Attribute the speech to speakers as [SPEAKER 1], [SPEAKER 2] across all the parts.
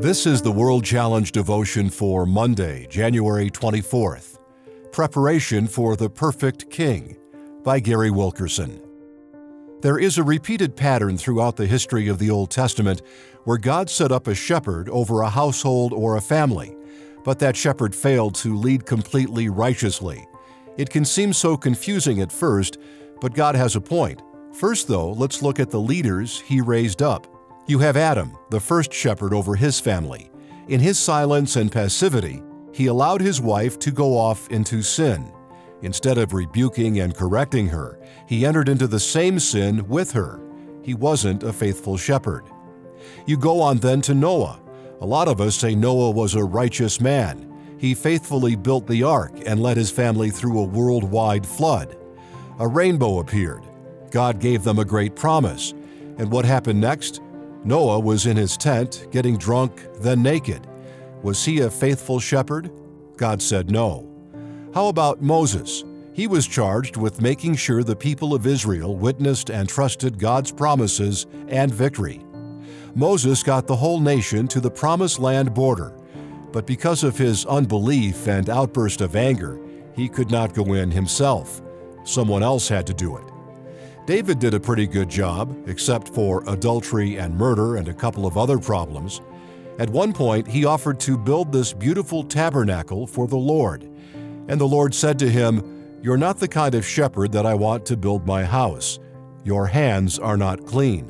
[SPEAKER 1] This is the World Challenge devotion for Monday, January 24th. Preparation for the Perfect King by Gary Wilkerson. There is a repeated pattern throughout the history of the Old Testament where God set up a shepherd over a household or a family, but that shepherd failed to lead completely righteously. It can seem so confusing at first, but God has a point. First, though, let's look at the leaders He raised up. You have Adam, the first shepherd over his family. In his silence and passivity, he allowed his wife to go off into sin. Instead of rebuking and correcting her, he entered into the same sin with her. He wasn't a faithful shepherd. You go on then to Noah. A lot of us say Noah was a righteous man. He faithfully built the ark and led his family through a worldwide flood. A rainbow appeared. God gave them a great promise. And what happened next? Noah was in his tent, getting drunk, then naked. Was he a faithful shepherd? God said no. How about Moses? He was charged with making sure the people of Israel witnessed and trusted God's promises and victory. Moses got the whole nation to the promised land border, but because of his unbelief and outburst of anger, he could not go in himself. Someone else had to do it. David did a pretty good job, except for adultery and murder and a couple of other problems. At one point, he offered to build this beautiful tabernacle for the Lord. And the Lord said to him, "You're not the kind of shepherd that I want to build my house. Your hands are not clean."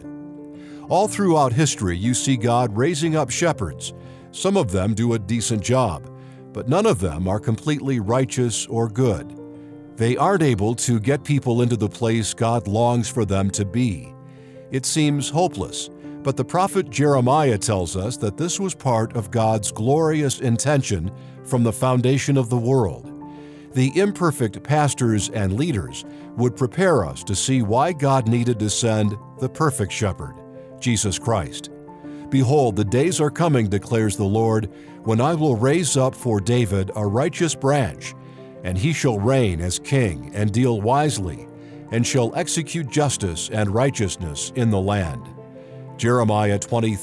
[SPEAKER 1] All throughout history, you see God raising up shepherds. Some of them do a decent job, but none of them are completely righteous or good. They aren't able to get people into the place God longs for them to be. It seems hopeless, but the prophet Jeremiah tells us that this was part of God's glorious intention from the foundation of the world. The imperfect pastors and leaders would prepare us to see why God needed to send the perfect shepherd, Jesus Christ. "Behold, the days are coming, declares the Lord, when I will raise up for David a righteous branch, and he shall reign as king and deal wisely, and shall execute justice and righteousness in the land." Jeremiah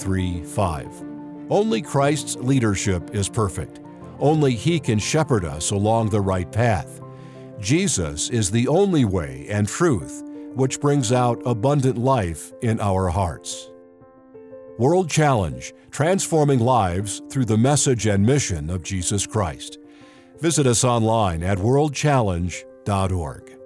[SPEAKER 1] 23:5. Only Christ's leadership is perfect. Only He can shepherd us along the right path. Jesus is the only way and truth which brings out abundant life in our hearts. World Challenge, transforming lives through the message and mission of Jesus Christ. Visit us online at worldchallenge.org.